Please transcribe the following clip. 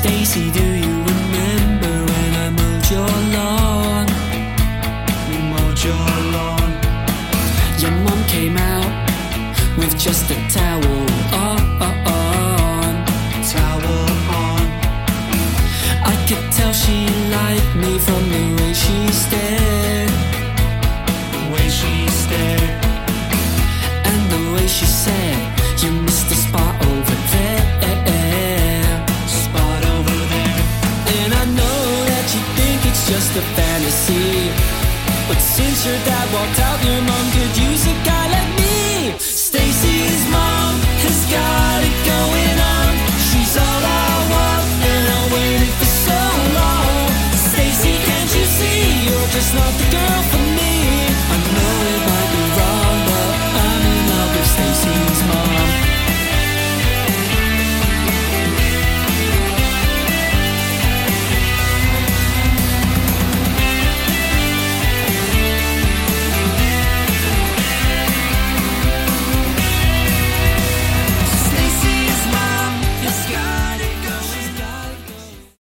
Stacy, do you remember when I mowed your lawn? Mowed your lawn. Your mom came out with just a towel on. Towel on. I could tell she liked me from the way she stared. The way she stared. And the way she said, you missed the spot over there. Spot over there. And I know that you think it's just a fantasy, but since your dad walked out, your mom could use a guy like me. Stacy's mom has got